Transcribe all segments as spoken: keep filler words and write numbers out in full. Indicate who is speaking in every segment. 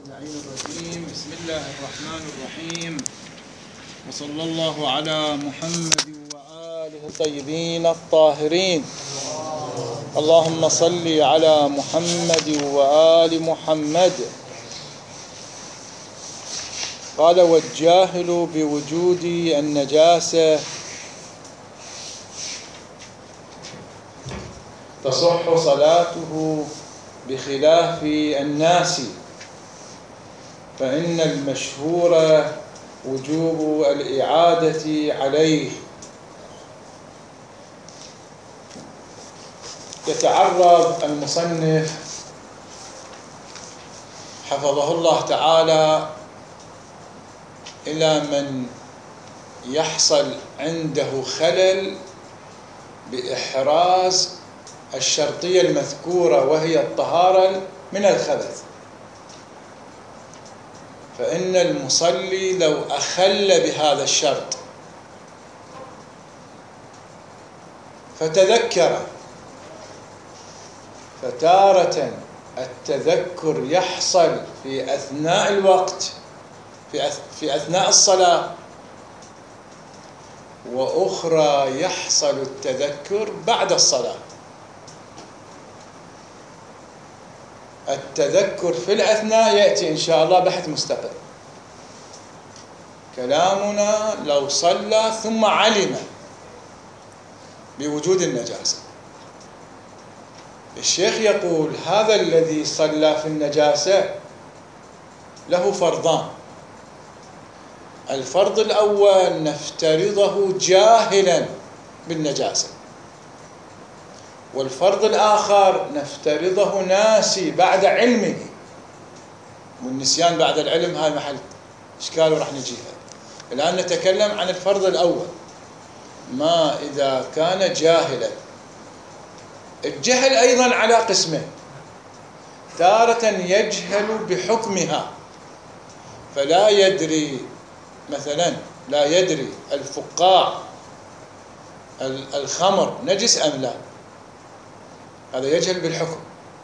Speaker 1: اللعين الرجيم. بسم الله الرحمن الرحيم، وصلى الله على محمد وآله الطيبين الطاهرين. اللهم صل على محمد وآل محمد. قال: والجاهل بوجود النجاسة تصح صلاته بخلاف الناس، فإن المشهور وجوب الإعادة عليه. يتعرض المصنف حفظه الله تعالى إلى من يحصل عنده خلل بإحراز الشرطية المذكورة، وهي الطهارة من الخبث. فإن المصلي لو أخل بهذا الشرط فتذكر، فتارة التذكر يحصل في أثناء الوقت، في أثناء الصلاة، وأخرى يحصل التذكر بعد الصلاة. التذكر في الأثناء يأتي إن شاء الله بحث مستقل. كلامنا لو صلى ثم علم بوجود النجاسة. الشيخ يقول: هذا الذي صلى في النجاسة له فرضان. الفرض الأول نفترضه جاهلا بالنجاسة، والفرض الآخر نفترضه ناسي بعد علمه. والنسيان بعد العلم هاي محل إشكال وراح نجيها. الآن نتكلم عن الفرض الأول، ما إذا كان جاهلا. الجهل أيضا على قسمين: تارة يجهل بحكمها، فلا يدري، مثلا لا يدري الفقاع الخمر نجس أم لا، هذا يجهل بالحكم.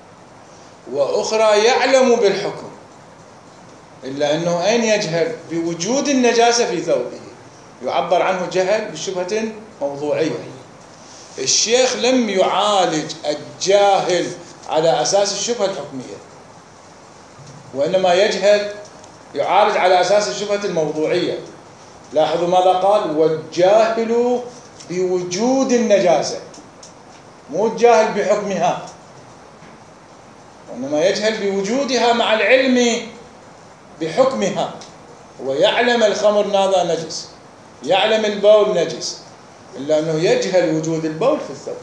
Speaker 1: وأخرى يعلم بالحكم، إلا أنه أين يجهل؟ بوجود النجاسة في ثوبه، يعبر عنه جهل بشبهة موضوعية. الشيخ لم يعالج الجاهل على أساس الشبهة الحكمية، وإنما يجهل يعالج على أساس الشبهة الموضوعية. لاحظوا ماذا قال: والجاهل بوجود النجاسة، مو الجاهل بحكمها، وإنما يجهل بوجودها مع العلم بحكمها. ويعلم الخمر ماذا نجس، يعلم البول نجس، إلا أنه يجهل وجود البول في الثوب.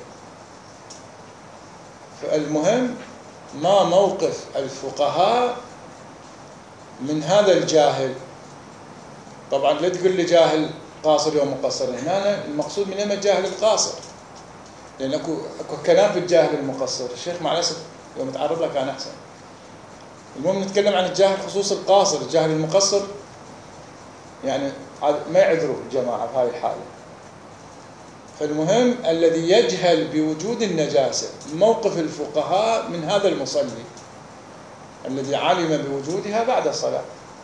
Speaker 1: فالمهم ما موقف الفقهاء من هذا الجاهل. طبعا لا تقول لي جاهل قاصر ومقصر، هنا المقصود من هنا الجاهل القاصر، لأن أكو, أكو كلام في الجاهل المقصر. الشيخ مع الأسف يوم يتعرض له كان أحسن. المهم نتكلم عن الجاهل خصوص القاصر. الجاهل المقصر يعني ما يعذروا الجماعة في هذه الحالة. فالمهم الذي يجهل بوجود النجاسة، موقف الفقهاء من هذا المصلي الذي علم بوجودها بعد الصلاة.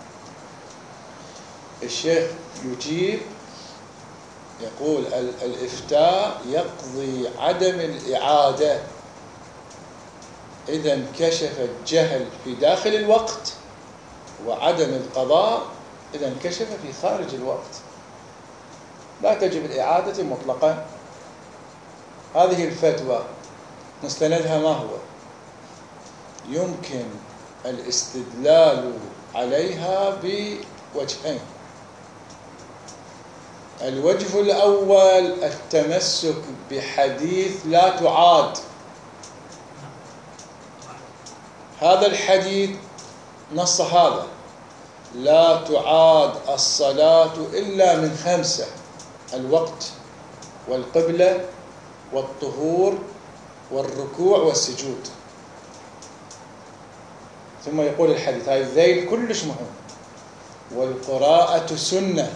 Speaker 1: الشيخ يجيب يقول: الإفتاء يقضي عدم الإعادة إذا انكشف الجهل في داخل الوقت، وعدم القضاء إذا انكشف في خارج الوقت. لا تجب الإعادة مطلقا. هذه الفتوى مستندها ما هو؟ يمكن الاستدلال عليها بوجهين. الوجه الأول التمسك بحديث لا تعاد. هذا الحديث نص هذا: لا تعاد الصلاة إلا من خمسة: الوقت، والقبلة، والطهور، والركوع، والسجود. ثم يقول الحديث، هاي الذيل كلش مهم: والقراءة سنة،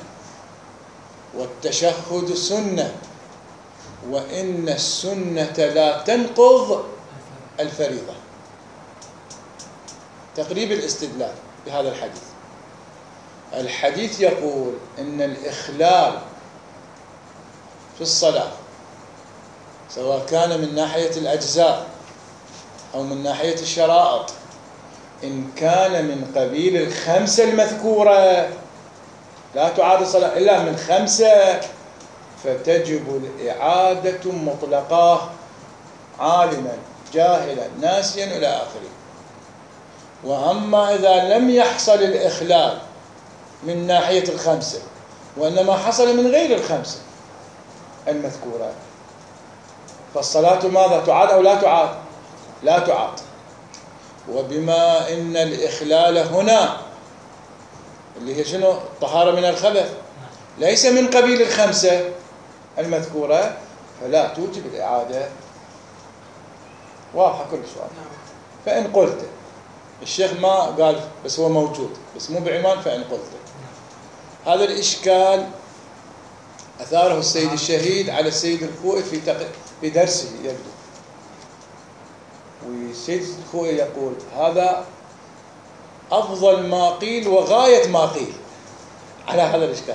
Speaker 1: والتشهد سنة، وإن السنة لا تنقض الفريضة. تقريب الاستدلال. بهذا الحديث. الحديث يقول إن الإخلال في الصلاة سواء كان من ناحية الأجزاء أو من ناحية الشرائط إن كان من قبيل الخمسة المذكورة لا تعاد الصلاة إلا من خمسة فتجب الإعادة مطلقة عالما جاهلا ناسيا إلى آخره. وأما إذا لم يحصل الإخلال من ناحية الخمسة وإنما حصل من غير الخمسة المذكورة فالصلاة ماذا تعاد أو لا تعاد؟ لا تعاد. وبما إن الإخلال هنا اللي هي شنو؟ الطهارة من الخبث ليس من قبيل الخمسة المذكورة فلا توجب الإعادة. واضحة كل سؤال. فإن قلت الشيخ ما قال بس هو موجود بس مو بعنوان فإن قلت هذا الإشكال أثاره السيد الشهيد على السيد الخوئي في تق... في درسه يبدو. والسيد الخوئي يقول هذا أفضل ما قيل وغاية ما قيل على هذا الإشكال.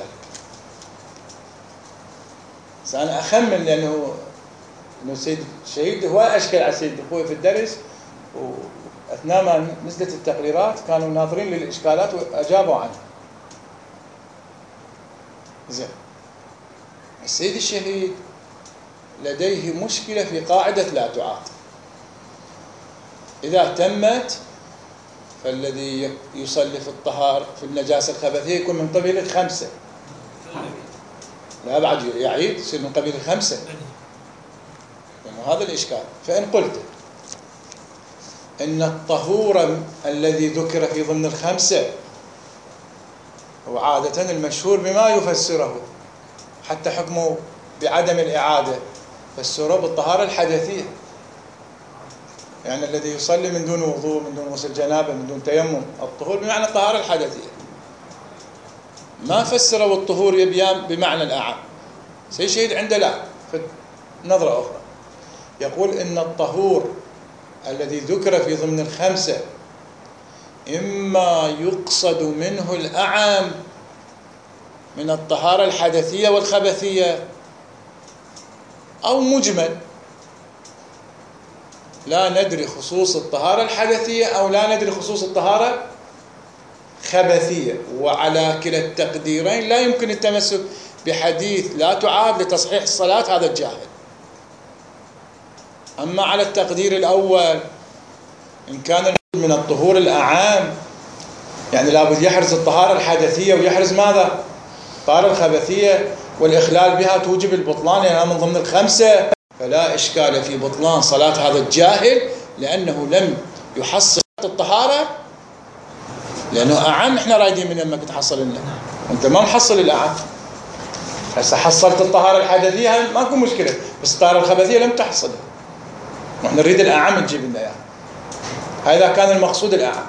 Speaker 1: بس أنا أخمن لأنه إنه السيد الشهيد هو أشكل على السيد الخوئي في الدرس وأثناء ما نزلت التقريرات كانوا ناظرين للإشكالات وأجابوا عنها. زين. السيد الشهيد لديه مشكلة في قاعدة لا تعاد. إذا تمت فالذي يصلي في الطهارة في النجاسة الخبثية يكون من قبيل الخمسة. لا بعد يعيد يصير من قبيل الخمسة. هذا الإشكال. فإن قلت إن الطهور الذي ذكر في ضمن الخمسة هو عادة المشهور بما يفسره حتى حكمه بعدم الإعادة فسره بالطهارة الحدثية يعني الذي يصلي من دون وضوء من دون غسل جنابه من دون تيمم الطهور بمعنى الطهارة الحدثية ما فسره الطهور يبيان بمعنى الأعم. سيد شهيد عنده لا في نظرة أخرى يقول إن الطهور الذي ذكر في ضمن الخمسة إما يقصد منه الأعم من الطهارة الحدثية والخبثية أو مجمل لا ندري خصوص الطهارة الحدثية أو لا ندري خصوص الطهارة خبثية. وعلى كلا التقديرين لا يمكن التمسك بحديث لا تعاد لتصحيح الصلاة هذا الجاهل. أما على التقدير الأول إن كان من الطهور الأعام يعني لابد يحرز الطهارة الحدثية ويحرز ماذا؟ الطهارة الخبثية والإخلال بها توجب البطلان لأنها من ضمن الخمسة فلا إشكال في بطلان صلاة هذا الجاهل لأنه لم يحصل الطهارة لأنه أعم إحنا رايدين من أمك تحصل لنا وأنت ما محصل الأعم. هسه حصلت الطهارة الحدثية ماكو مشكلة بس الطهارة الخبثية لم تحصلها ونحن نريد الأعم تجيب لنا إياها. هذا كان المقصود الأعم.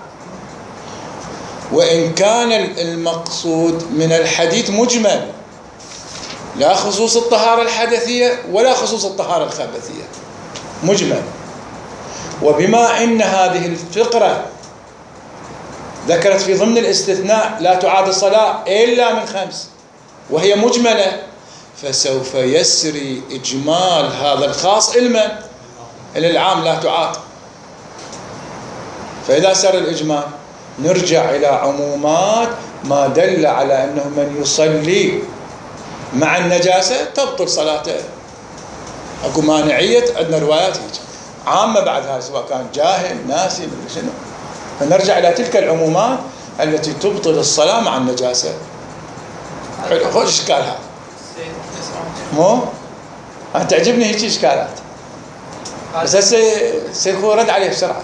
Speaker 1: وإن كان المقصود من الحديث مجمل لا خصوص الطهارة الحدثية ولا خصوص الطهارة الخبثية مجمل. وبما إن هذه الفقرة ذكرت في ضمن الاستثناء لا تعاد الصلاة إلا من خمس وهي مجملة فسوف يسري إجمال هذا الخاص علما إلى العام لا تعاد. فإذا سر الإجمال نرجع إلى عمومات ما دل على أنه من يصلي مع النجاسة تبطل صلاته. أكو مانعية عندنا روايات هيك عامة بعد هذا سواء كان جاهل ناسي من شنو فنرجع إلى تلك العمومات التي تبطل الصلاة مع النجاسة. حلو خوش إشكال هذا مو أنا تعجبني هيك إشكالات بس هسه سيكون رد عليه بسرعة.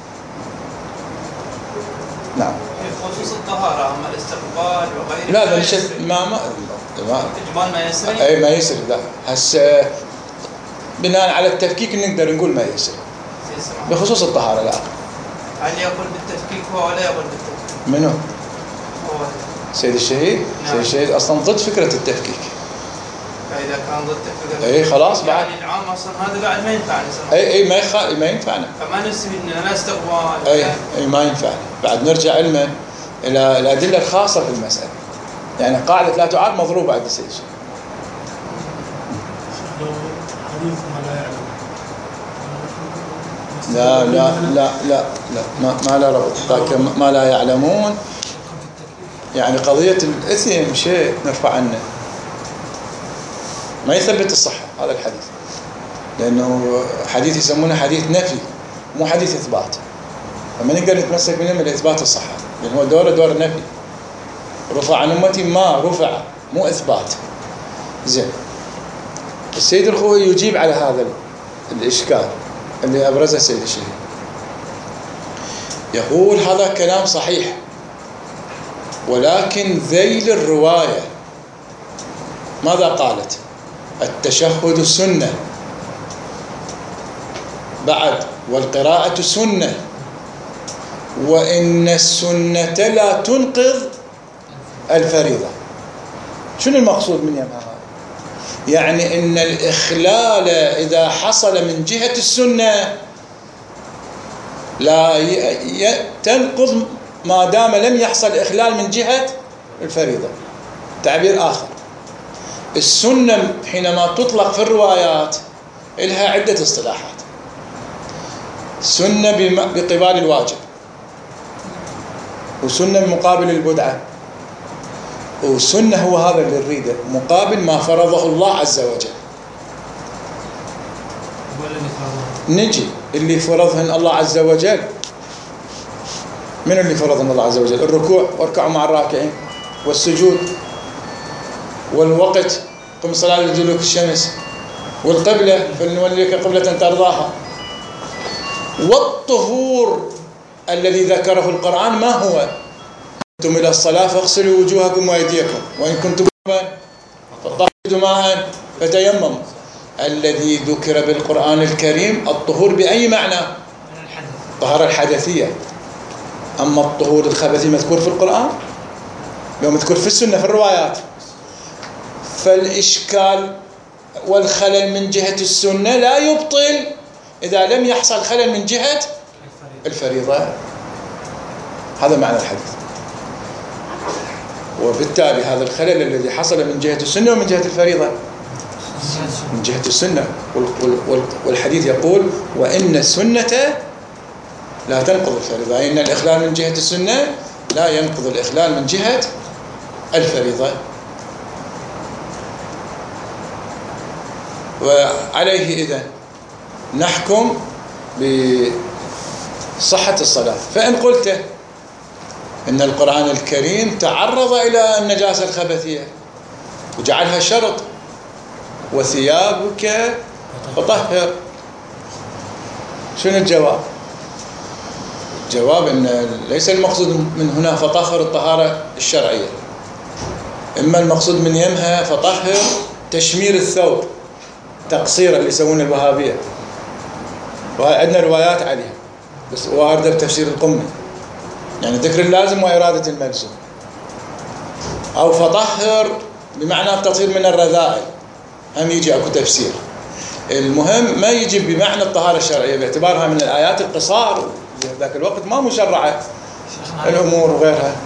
Speaker 1: نعم
Speaker 2: خصوص الطهارة أما الاستقبال وغيره
Speaker 1: لا لا مش ما ما
Speaker 2: إجمال ما يسري
Speaker 1: أي ما يسري لا هسه بناء على التفكيك نقدر نقول ما يسري بخصوص الطهارة. لا
Speaker 2: هل يقول بالتفكيك هو ولا يقول بالتفكيك؟
Speaker 1: منو؟
Speaker 2: هو
Speaker 1: سيد الشهيد. نعم. سيد الشهيد أصلا ضد فكرة التفكيك.
Speaker 2: فإذا كان ضد فكرة
Speaker 1: أي خلاص بعد
Speaker 2: يعني العام أصلا هذا بعد ما ينفعنا.
Speaker 1: أي أي ما يخ... ما ينفعنا.
Speaker 2: فما نستفيد إننا لا استقبال.
Speaker 1: أي أي ما ينفعنا بعد نرجع علما إلى الأدلة الخاصة في المسألة. يعني قاعدة لا تعاد مضروبة عند السيد الشيخ. لا لا لا لا لا ما, ما لا ربط ما لا يعلمون. يعني قضية الإثم شيء نرفع عنه، ما يثبت الصحة هذا الحديث، لأنه حديث يسمونه حديث نفي مو حديث إثبات. فما نقدر نتمسك منه من إثبات الصحة، لأن هو دوره دور النفي. رفع عن أمتي ما رفع، مو إثبات. زين، السيد الخوئي يجيب على هذا الإشكال اللي أبرزه السيد الشيخ. يقول هذا كلام صحيح، ولكن ذيل الرواية ماذا قالت؟ التشهد سنة، بعد والقراءة سنة، وإن السنة لا تنقض الفريضة. شنو المقصود من يمها هذا؟ يعني إن الإخلال إذا حصل من جهة السنة لا تنقض ما دام لم يحصل إخلال من جهة الفريضة. تعبير آخر، السنة حينما تطلق في الروايات لها عدة اصطلاحات. سنة بقبال الواجب، وسنة بمقابل البدعة، وسنة هو هذا اللي نريده مقابل ما فرضه الله عز وجل. نجي اللي فرضهن الله عز وجل، من اللي فرضهن الله عز وجل؟ الركوع واركعوا مع الراكعين، والسجود، والوقت قم صلاة لدلوك الشمس، والقبلة فلنوليك قبلة ترضاها، والطهور الذي ذكره القرآن ما هو؟ كنتم إلى الصلاة فاغسلوا وجوهكم وأيديكم وإن كنتم فطهروا ماء فتيمموا. الذي ذكر بالقرآن الكريم الطهور بأي معنى؟ الطهارة الحدثية. أما الطهور الخبثي مذكور في القرآن، لو مذكور في السنة في الروايات. فالإشكال والخلل من جهة السنة لا يبطل إذا لم يحصل خلل من جهة الفريضة. هذا معنى الحديث. وبالتالي هذا الخلل الذي حصل من جهة السنة ومن جهة الفريضة، من جهة السنة، والحديث يقول وإن السنة لا تنقض الفريضة، إن الإخلال من جهة السنة لا ينقض الإخلال من جهة الفريضة. وعليه إذن نحكم بصحة الصلاة. فإن قلت إن القرآن الكريم تعرض إلى النجاسة الخبثية وجعلها شرط، وثيابك فطهر، شنو الجواب؟ الجواب أن ليس المقصود من هنا فطهر الطهارة الشرعية، إما المقصود من يمها فطهر تشمير الثوب، تقصير اللي يسوون الوهابية، وعندنا روايات عليها بس واردة بتفسير القمي، يعني ذكر اللازم وإرادة الملزوم. أو فطهر بمعنى التطهير من الرذائل، هم يجي أكو تفسير. المهم ما يجي بمعنى الطهارة الشرعية باعتبارها من الآيات القصار ذاك الوقت ما مشرعة الأمور وغيرها.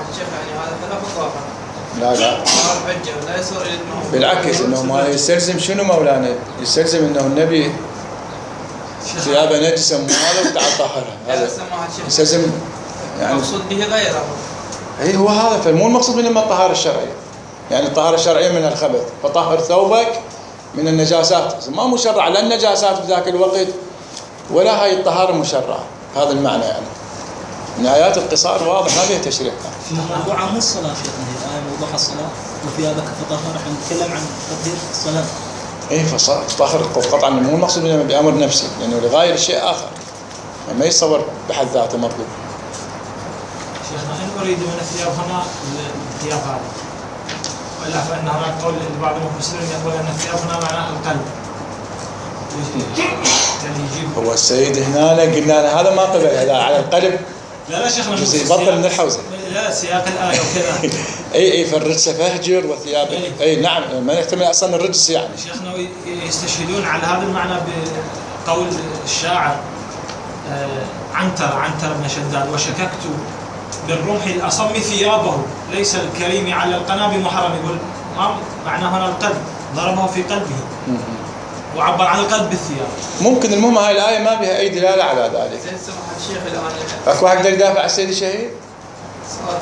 Speaker 1: لا لا بالعكس، إنه ما يستلزم شنو مولانا؟ يستلزم إنه النبي ثيابه نجسة مو هذا وتعال طهرها، هذا يستلزم يعني
Speaker 2: المقصود به غيره.
Speaker 1: أي هو هذا، فمو المقصود من الطهارة الشرعية، يعني الطهارة الشرعية من الخبث، فطهر ثوبك من النجاسات، ما مشرع لا النجاسات بذاك الوقت ولا هاي الطهارة مشرعة. هذا المعنى يعني من آيات القصار واضح ما فيها تشريع.
Speaker 3: في موضوع عن الصلاة شيخنا، الآية موضوع الصلاة وثيابك فطهر، احنا نتكلم عن تطهير الصلاة.
Speaker 1: إيه فطهر قطعا مو المقصود منه بأمر نفسي، لأنه لغاية الشيء آخر يعني ما يتصور بحد ذاته مطلوب.
Speaker 4: شيخنا إن أريد من الثياب هنا الثياب هذا، وإلا فإن هناك قول لبعض المفسرين يقول أن الثياب هنا معناه القلب. يعني يجيب
Speaker 1: هو السيد هنا قلنا له هذا ما قبل هذا على القلب.
Speaker 4: لا لا شيخنا
Speaker 1: يبطل من الحوزة.
Speaker 4: لا سياق الآية وكذا.
Speaker 1: أي أي فالرجس فهجر وثياب. أي, أي نعم ما نحتمل أصلا الرجس يعني.
Speaker 4: شيخنا يستشهدون على هذا المعنى بقول الشاعر عنتر عنتر بن شداد وشككت بالرمح الأصم ثيابه ليس الكريم على القنا بمحرم. يقول ما معناه هنا القلب، ضربه في قلبه وعبر عن القلب بالثياب.
Speaker 1: ممكن المهم هاي الآية ما بها أي دلالة على ذلك.
Speaker 2: زين سماحة الشيخ الآن
Speaker 1: أكو واحد يقدر يدافع عن السيد الشهيد؟
Speaker 2: صلاة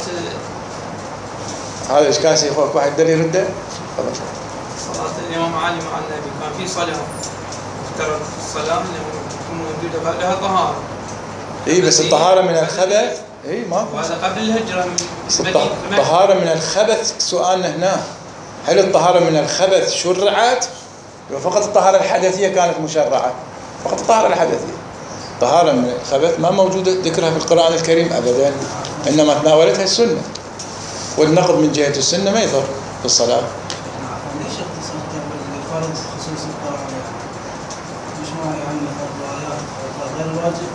Speaker 1: هذا إشكال سيخ، أكو واحد يقدر يرده؟
Speaker 2: صلاة الإمام علي مع النبي كان في صلاة افترض الصلاة تكون موجودة لها طهارة.
Speaker 1: إيه بس الطهارة من الخبث. إيه ما
Speaker 2: وهذا قبل الهجرة من
Speaker 1: الطهارة من الخبث. سؤالنا هنا هل الطهارة من الخبث شرعت؟ فقط الطهارة الحدثية كانت مشرعة، فقط الطهارة الحدثية. الطهارة من الخبث ما موجودة ذكرها في القرآن الكريم أبدا، إنما تناولتها السنة، والنقض من جهة السنة ما يضر في الصلاة.
Speaker 3: ليش اختصرت بالفرض خصوص القرآن؟ مش ما يعني فرض آيات غير الواجب؟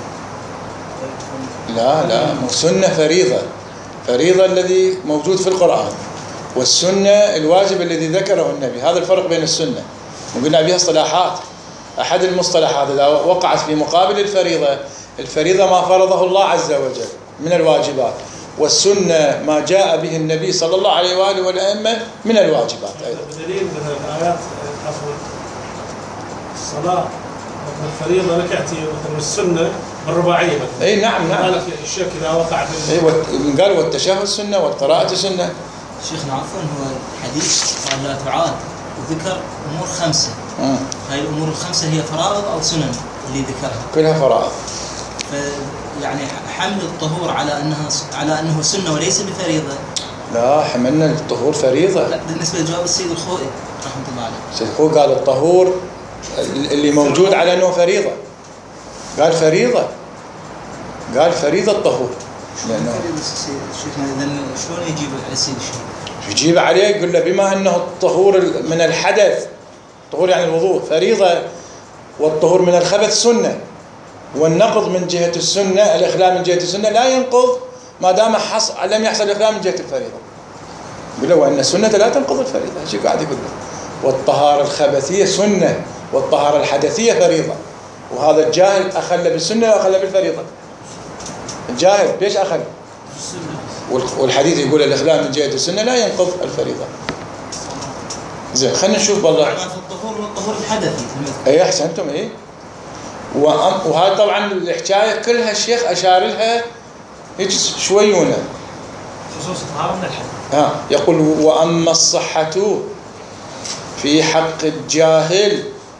Speaker 1: لا لا، السنة فريضة، فريضة الذي موجود في القرآن، والسنة الواجب الذي ذكره النبي. هذا الفرق بين السنة، وقلنا بها اصطلاحات. أحد المصطلحات إذا وقعت في مقابل الفريضة، الفريضة ما فرضه الله عز وجل من الواجبات، والسنة ما جاء به النبي صلى الله عليه وآله والأئمة من الواجبات أيضا.
Speaker 5: بدليل مثلا الآيات عفوا الصلاة الفريضة لك يأتي مثلا السنة بالرباعية مثلا.
Speaker 1: أي نعم نعم.
Speaker 5: قال الشك إذا وقع في
Speaker 1: أي قال والتشهد سنة والقراءة سنة.
Speaker 3: شيخنا عفوا، هو الحديث قال لا تعاد وذكر أمور خمسة.
Speaker 1: آه.
Speaker 3: هاي الأمور الخمسة هي فرائض أو سنن اللي ذكرها؟
Speaker 1: كلها فرائض.
Speaker 3: يعني حمل الطهور على أنها على أنه سنة وليس بفريضة.
Speaker 1: لا، حملنا الطهور فريضة.
Speaker 3: لا، بالنسبة لجواب السيد الخوئي رحمة الله عليه.
Speaker 1: السيد الخوئي قال الطهور اللي موجود على أنه فريضة، قال فريضة، قال فريضة الطهور.
Speaker 3: لأنه شيخنا إذا شلون يجيب على السيد الشيخ؟
Speaker 1: يجيب عليه يقول له بما أنه الطهور من الحدث، الطهور يعني الوضوء فريضة، والطهور من الخبث سنة، والنقض من جهة السنة، الإخلاء من جهة السنة لا ينقض ما دام حص... لم يحصل الإخلاء من جهة الفريضة. يقول له وأن السنة لا تنقض الفريضة، شيء قاعد يقول له. والطهارة الخبثية سنة، والطهارة الحدثية فريضة. وهذا الجاهل أخل بالسنة وأخل بالفريضة. الجاهل بيش أخل؟ والحديث يقول الإخلاء من جهة السنة لا ينقض الفريضة. زين خلينا نشوف والله.
Speaker 3: الطهور والطهور الحدثي.
Speaker 1: أي أحسنتم. إيه وهذا طبعا الحكاية كلها الشيخ أشار لها هيك شويونة
Speaker 4: خصوص الطهارة من الحدث.
Speaker 1: ها يقول وأما الصحة في حق الجاهل،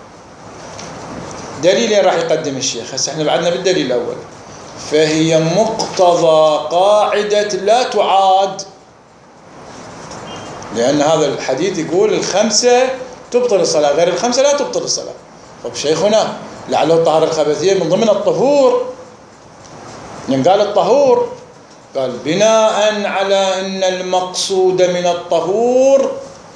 Speaker 1: دليلين راح يقدم الشيخ. هسه احنا بعدنا بالدليل الأول، فهي مقتضى قاعدة لا تعاد، لأن هذا الحديث يقول الخمسة تبطل الصلاة، غير الخمسة لا تبطل الصلاة. طب شيخنا لعله الطهارة الخبثية من ضمن الطهور، يعني قال الطهور، قال بناء على أن المقصود من الطهور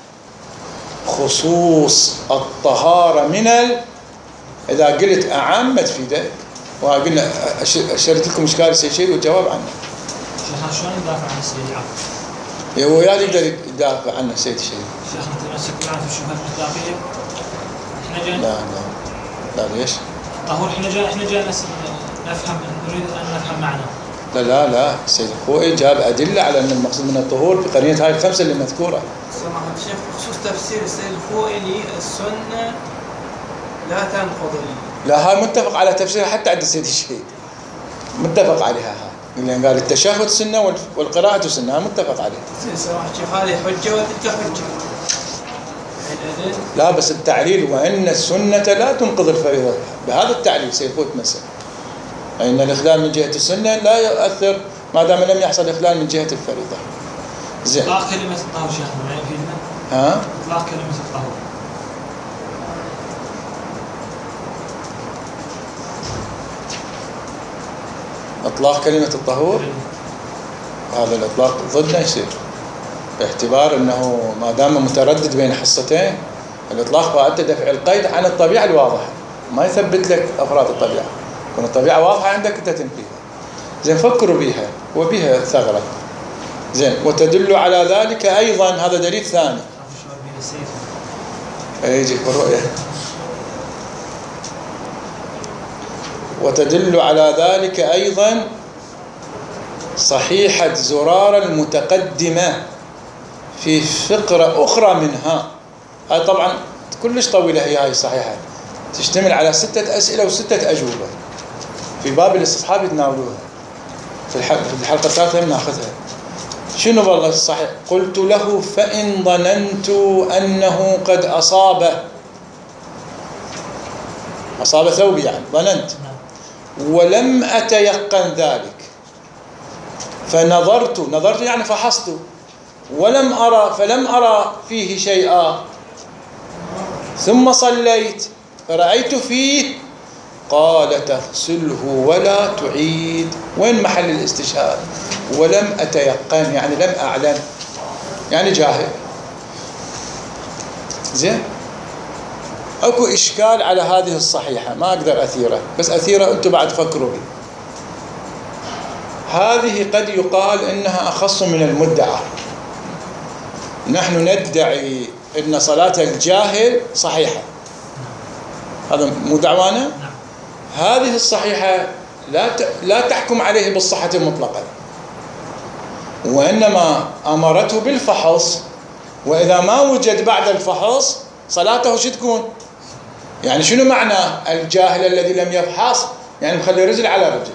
Speaker 1: خصوص الطهارة من ال... إذا قلت أعم ما تفيدك. وقلنا أشرت لكم إشكال السيد شهيد والجواب عنه.
Speaker 4: شيخنا شلون ندافع عن السيد العقل؟
Speaker 1: هو يعني يقدر يدافع عنه السيد الشهيد.
Speaker 4: شيخنا تمسك معنا في الشبهات المصداقية. احنا جاي
Speaker 1: لا لا لا ليش؟
Speaker 4: الطهور احنا جاي احنا جاي نفهم، نريد أن نفهم معناه.
Speaker 1: لا لا لا السيد الخوئي جاب أدلة على أن المقصود من الطهور بقرينة هاي الخمسة اللي مذكورة.
Speaker 2: سماحة الشيخ بخصوص تفسير السيد الخوئي السنة لا تنقض.
Speaker 1: لا هاي متفق على تفسيرها حتى عند السيد الشهيد، متفق عليها هاي، لأن قال التشهد سنة والقراءة سنة، هاي متفق عليها.
Speaker 2: سماحة الشيخ هذه حجة وتلك حجة.
Speaker 1: لا بس التعليل وأن السنة لا تنقض الفريضة، بهذا التعليل سيفوت مثلا، أن الإخلال من جهة السنة لا يؤثر ما دام لم يحصل إخلال من جهة الفريضة. زين.
Speaker 4: إطلاق كلمة الطهور شيخنا ما يفيدنا؟
Speaker 1: ها؟
Speaker 4: إطلاق كلمة الطهور.
Speaker 1: إطلاق كلمة الطهور هذا الإطلاق ضدنا يصير، باعتبار أنه ما دام متردد بين حصتين، الإطلاق فأنت دفع القيد عن الطبيعة الواضحة، ما يثبت لك أفراد الطبيعة، كون الطبيعة واضحة عندك أنت تنفيها. زين فكروا بها وبها ثغرة. زين وتدل على ذلك أيضا، هذا دليل ثاني. يجي الرؤية. وتدل على ذلك أيضا صحيحة زرارة المتقدمة في فقرة أخرى منها. هاي طبعا كلش طويلة، هي هاي الصحيحة تشتمل على ستة أسئلة وستة أجوبة، في باب الاستصحاب يتناولوها، في الحلقة الثالثة بناخذها. شنو والله الصحيح؟ قلت له فإن ظننت أنه قد أصاب أصاب ثوبي، يعني ظننت ولم أتيقن ذلك، فنظرت نظرت يعني فحصت ولم أرى فلم أرى فيه شيئا، ثم صليت فرأيت فيه، قال تغسله ولا تعيد. وين محل الاستشهاد؟ ولم أتيقن يعني لم أعلم، يعني جاهل. زين، اكو اشكال على هذه الصحيحة ما اقدر اثيره، بس اثيره انتم بعد فكروا بي. هذه قد يقال انها اخص من المدعى. نحن ندعي ان صلاة الجاهل صحيحة، هذا مو دعوانا. هذه الصحيحة لا لا تحكم عليه بالصحة المطلقة، وانما امرته بالفحص، واذا ما وجد بعد الفحص صلاته شو تكون؟ يعني شنو معنى الجاهل الذي لم يفحص؟ يعني مخلي رجل على رجل،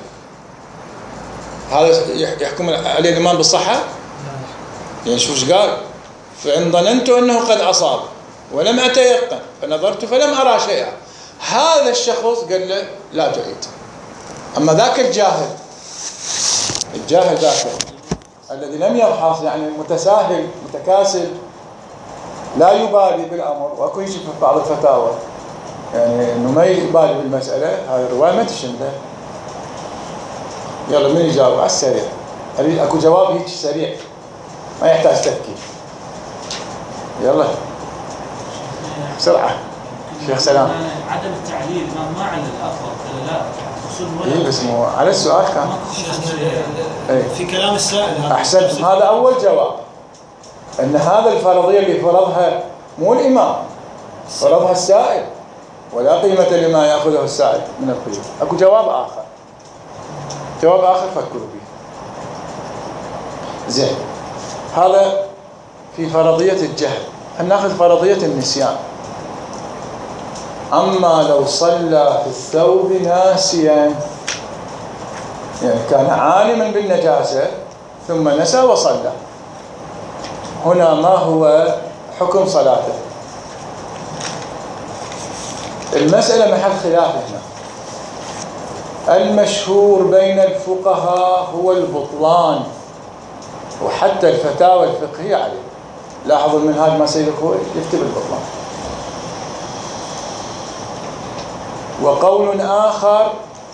Speaker 1: هذا يحكم عليه الإمام بالصحة؟ يعني شوف قال؟ فإن ظننت أنه قد أصاب ولم أتيقن فنظرت فلم أرى شيئا. هذا الشخص قال له لا تعيد. أما ذاك الجاهل، الجاهل ذاك الذي لم يفحص، يعني متساهل متكاسل لا يبالي بالأمر، وأكو يجي في بعض الفتاوى يعني انه ما يبالي بالمساله، هاي الروايه ما تشمله. يلا من يجاوب على السريع؟ اريد اكو جواب هيك سريع ما يحتاج تفكير. يلا بسرعه. شيخ سلام.
Speaker 6: عدم التعليل ما ما على الافضل لا خصوصا ولا
Speaker 1: اي بس مو على السؤال كان
Speaker 4: في كلام السائل.
Speaker 1: احسنت، هذا اول جواب، ان هذا الفرضيه اللي فرضها مو الامام، فرضها السائل، ولا قيمة لما يأخذه السائل من القيود. أكو جواب آخر، جواب آخر فكروا به. زين، هذا في فرضية الجهل. هناخذ فرضية النسيان. أما لو صلى في الثوب ناسيا، يعني كان عالما بالنجاسة ثم نسى وصلى، هنا ما هو حكم صلاته؟ المسألة محل خلاف هنا. المشهور بين الفقهاء هو البطلان، وحتى الفتاوى الفقهية عليه. لاحظوا المنهاج ما سيد الخوئي يكتب البطلان. وقول آخر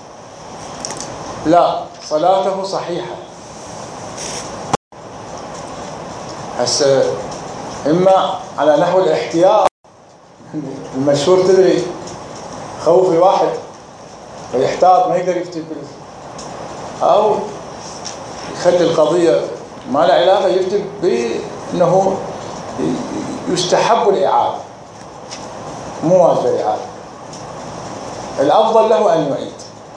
Speaker 1: لا، صلاته صحيحة. هسه إما على نحو الاحتياط، المشهور تدري خوف الواحد فيحتاط ما يقدر يفتي، أو يخلي القضية ما لها علاقة، يفتي بأنه يستحب الإعادة، مو واجب الإعادة، الأفضل له أن يعيد.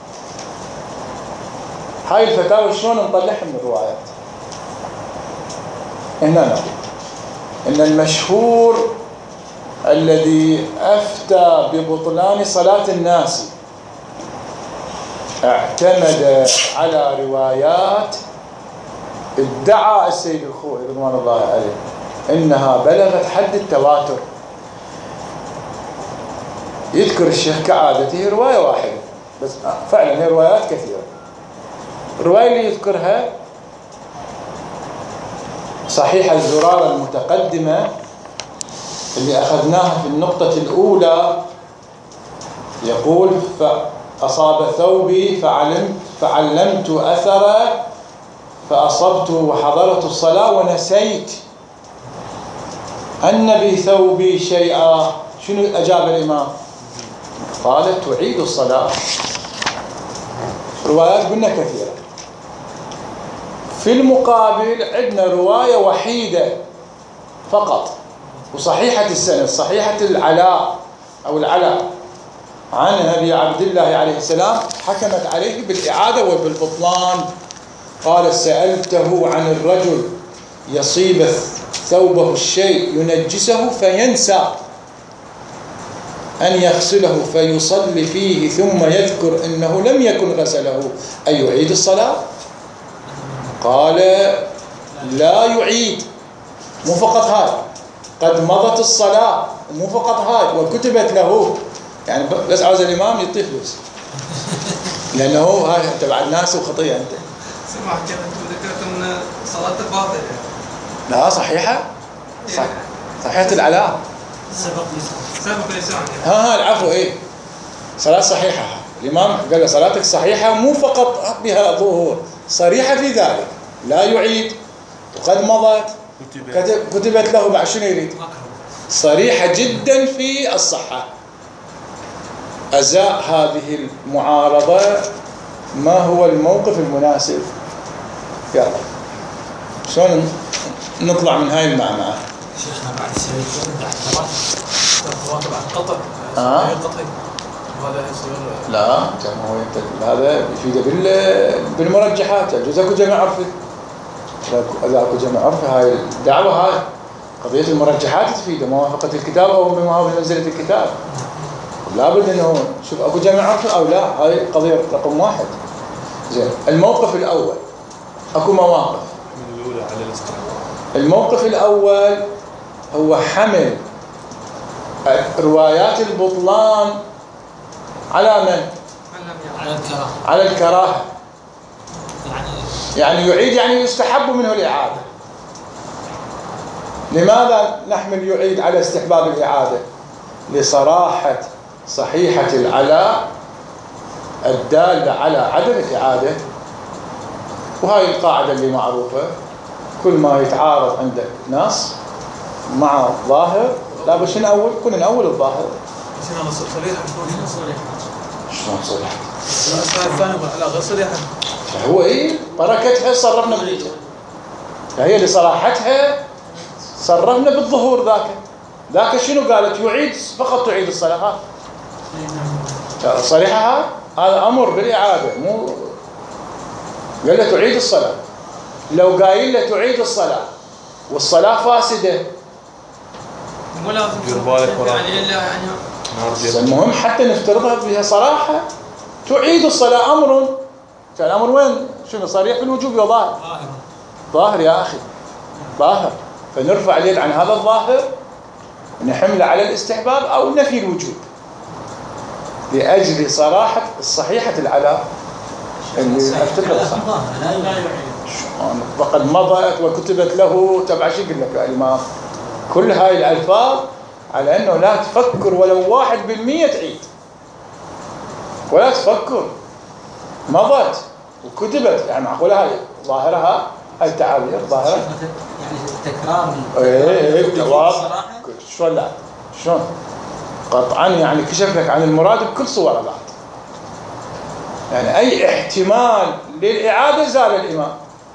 Speaker 1: هاي الفتاوى شلون نطلعها من الروايات؟ هنا نقول إن المشهور الذي أفتى ببطلان صلاة الناس اعتمد على روايات ادعى السيد الخوئي رضوان الله عليه إنها بلغت حد التواتر. يذكر الشيخ كعادته رواية واحدة بس، فعلا هي روايات كثيرة. الرواية اللي يذكرها صحيح الزرارة المتقدمة اللي أخذناها في النقطة الأولى، يقول فأصاب ثوبي فعلمت فعلمت أثره فأصبت وحضرت الصلاة ونسيت أن بثوبي شيئا. شنو أجاب الإمام؟ قال تعيد الصلاة. روايات قلنا كثيرة. في المقابل عندنا رواية وحيدة فقط وصحيحة السند، صحيحة العلاء أو العلاء عن أبي عبد الله عليه السلام، حكمت عليه بالإعادة وبالبطلان. قال سألته عن الرجل يصيب ثوبه الشيء ينجسه فينسى أن يغسله فيصلي فيه ثم يذكر أنه لم يكن غسله أن يعيد الصلاة؟ قال لا يعيد. مو فقط هاي، قد مضت الصلاة، مو فقط هاي وكتبت له، يعني بس عاوز الإمام يعطيه فلوس لأنه هاي تبع الناس وخطية. أنت
Speaker 2: سمعت كذا ذكرت أن صلاته باطلة.
Speaker 1: لا صحيحة، صح صحيحة العلاء
Speaker 3: سبق لسان
Speaker 2: سابق لسان.
Speaker 1: ها ها العفو. إيه صلاة صحيحة. الإمام قال له صلاتك صحيحة، مو فقط بها ظهور، صريحة في ذلك، لا يعيد وقد مضت كتبت له. بعد شنو يريد؟ صريحة جدا في الصحة. أزاء هذه المعارضة. ما هو الموقف المناسب؟ يلا شلون نطلع من هاي المعمعة؟
Speaker 4: شيخنا بعد السبيل بعد التواطؤ بعد القطع
Speaker 1: آه؟
Speaker 4: القطع هذا يصير
Speaker 1: لا ما هو هذا يفيد بالمرجحات. يجوز اكو جمع عرفي، اذا اكو جمع عرفي هاي الدعوة، هاي قضية المرجحات تفيد موافقة الكتاب او بموافقة منزلة الكتاب. لابد انه شوف اكو جمع عرفي او لا، هاي قضية رقم واحد. زين الموقف الاول، اكو مواقف.
Speaker 5: الاولى على الاستحباب.
Speaker 1: الموقف الاول هو حمل روايات البطلان على من؟
Speaker 4: على الكراهة.
Speaker 1: على الكراهة.
Speaker 4: يعني
Speaker 1: يعني يعيد، يعني يستحب منه الإعادة. لماذا نحمل يعيد على استحباب الإعادة؟ لصراحة صحيحة العلاء الدالة على عدم الإعادة. وهاي القاعدة اللي معروفة، كل ما يتعارض عندك ناس مع ظاهر لا بس نأول، كنا نأول الظاهر.
Speaker 2: شنو صريحة؟ شلون صريحة؟
Speaker 1: شلون صريحة؟
Speaker 2: الأسماء الثانية لا غير صريحة.
Speaker 1: هو إيه بركتها صرفنا بيها، هي لصراحتها صرفنا بالظهور. ذاك ذاك شنو قالت؟ يعيد فقط، تعيد الصلاة. صريحة هذا أمر بالإعادة، مو قال له تعيد الصلاة. لو قايل له تعيد الصلاة والصلاة فاسدة
Speaker 2: مو لازم يعني إلا يعني.
Speaker 1: المهم حتى نفترضها بها صراحة، تعيد الصلاة أمر. كان أمر وين؟ شنو صريح بالوجوب وظاهر؟ ظاهر يا أخي، ظاهر. فنرفع اليد عن هذا الظاهر، نحمله على الاستحباب أو نفي الوجوب لأجل صراحة الصحيحة العلاء اللي أفتكر صح. فقد مضت وكتبت له. تبع شو يقول لك يا الإمام؟ كل هاي الألفاظ على أنه لا تفكر ولو واحد بالمية تعيد، ولا تفكر. مضت وكتبت، يعني معقولة هاي ظاهرها، هاي التعابير ظاهرة
Speaker 6: يعني التكرار.
Speaker 1: ايه ايه واضح. شلون لا شلون قطعا يعني كشف لك عن المراد بكل صوره بعد. يعني اي احتمال للاعاده زال الامام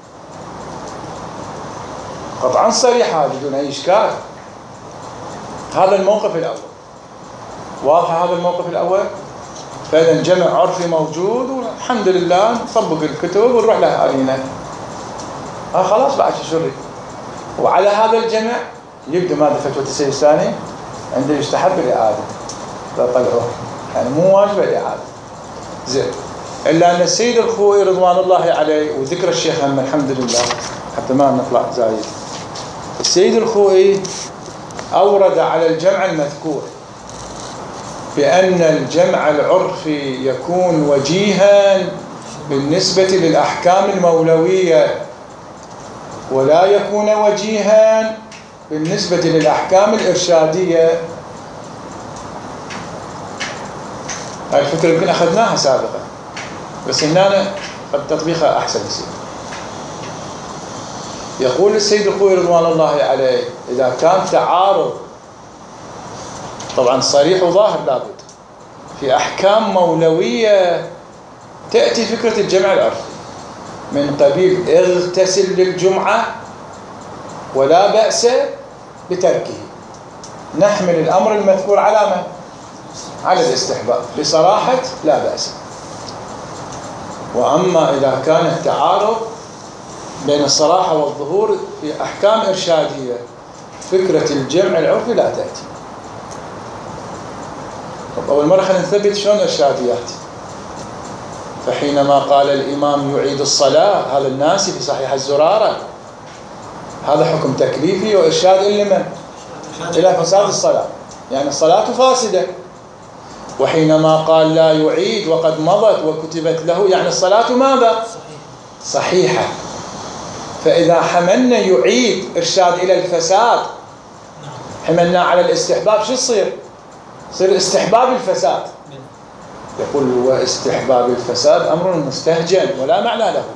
Speaker 1: قطعا صريحه بدون اي اشكال. هذا الموقف الاول. واضح هذا الموقف الاول. فاذا جمع عرفي موجود والحمد لله، نطبق الكتب ونروح لاهالينا. ها خلاص بعد شو شري. وعلى هذا الجمع يبدو ماذا فتوى السيد الثاني عنده يستحب الإعادة فطلعوه، يعني مو واجب الإعادة. زين، إلا أن السيد الخوئي رضوان الله عليه وذكر الشيخ هم الحمد لله حتى ما نطلع زايد. السيد الخوئي أورد على الجمع المذكور بأن الجمع العرفي يكون وجيها بالنسبة للأحكام المولوية، ولا يكون وجيها بالنسبة للأحكام الإرشادية. هاي الفكرة يمكن أخذناها سابقا، بس هنا قد تطبيقها أحسن يصير. يقول السيد الخوئي رضوان الله عليه إذا كان تعارض طبعا صريح وظاهر لابد في أحكام مولوية، تأتي فكرة الجمع العرفي من قبيل اغتسل للجمعة ولا بأس بتركه. نحمل الأمر المذكور على من؟ على الاستحباب بصراحة لا بأس. وأما إذا كان التعارض بين الصراحة والظهور في أحكام إرشادية فكرة الجمع العرفي لا تأتي. طب أول مرة خلينا نثبت شلون إرشاديات. فحينما قال الإمام يعيد الصلاة هذا الناسي في صحيح الزرارة، هذا حكم تكليفي وإرشاد إلى من؟ إلى فساد الصلاة، يعني الصلاة فاسدة. وحينما قال لا يعيد وقد مضت وكتبت له، يعني الصلاة ماذا؟ صحيحة. فإذا حملنا يعيد إرشاد إلى الفساد حملنا على الاستحباب، شو يصير؟ يصير استحباب الفساد. يقول واستحباب الفساد أمر مستهجن ولا معنى له،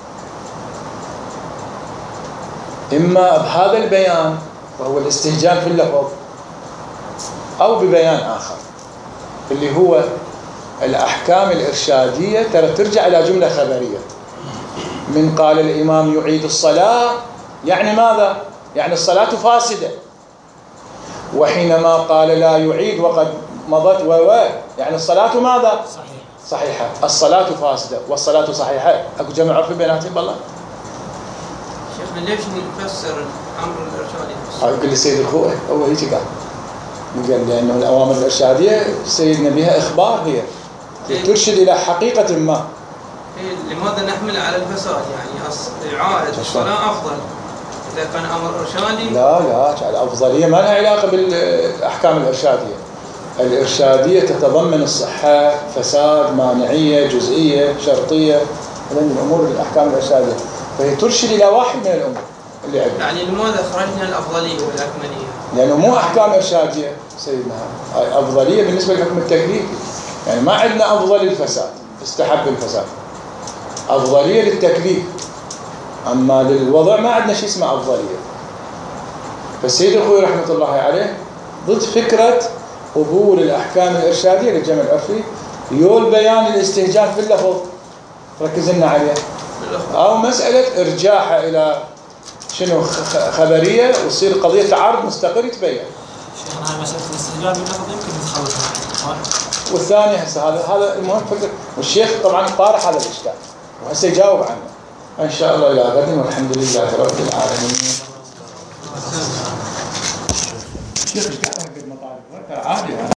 Speaker 1: إما بهذا البيان وهو الاستهجان في اللفظ، أو ببيان آخر اللي هو الأحكام الإرشادية ترى ترجع إلى جملة خبرية. من قال الإمام يعيد الصلاة يعني ماذا؟ يعني الصلاة فاسدة. وحينما قال لا يعيد وقد مضت و يعني الصلاة ماذا؟ صحيح. صحيحة. الصلاة فاسدة والصلاة صحيحة. أكو جمع عرفي بيناتهم بالله؟
Speaker 2: شيخنا ليش نفسر الأمر الإرشادي؟
Speaker 1: يقول لي سيد الخوئي هو هيك قال قال لأنه الأوامر الإرشادية سيدنا بها إخبار، هي ترشد إلى حقيقة ما.
Speaker 2: لماذا نحمل على الفساد؟ يعني إعادة الصلاة أفضل إذا كان أمر إرشادي؟
Speaker 1: لا لا الأفضلية ما لها علاقة بالأحكام الإرشادية. الإرشادية تتضمن الصحة، فساد، مانعية، جزئية، شرطية، هذه من الأمور الأحكام الإرشادية، فهي ترشد إلى واحد من الأمور اللي عندنا.
Speaker 2: يعني لماذا خرجنا الأفضلية والأكملية؟
Speaker 1: لأنه مو أحكام إرشادية سيدنا، أفضلية بالنسبة للحكم التكليفي. يعني ما عندنا أفضل الفساد استحب الفساد، أفضلية للتكليف، أما للوضع ما عندنا شيء اسمه أفضلية. فالسيد الخوئي رحمة الله عليه ضد فكرة قبول الأحكام الإرشادية للجمع العرفي يول بيان الاستهجان في اللفظ ركز لنا عليه، أو مسألة إرجاحها إلى شنو خبرية وتصير قضية تعارض مستقر يتبين.
Speaker 4: شيخنا هاي مسألة الاستهجان باللفظ يمكن نتخلص منها.
Speaker 1: والثاني هسه هذا هذا المهم فكر، والشيخ طبعا طارح هذا الإشكال وهسه يجاوب عنه إن شاء الله إلى غد، والحمد لله رب العالمين. الشيخ ايش قاعد يحقق مطالب؟ عادي.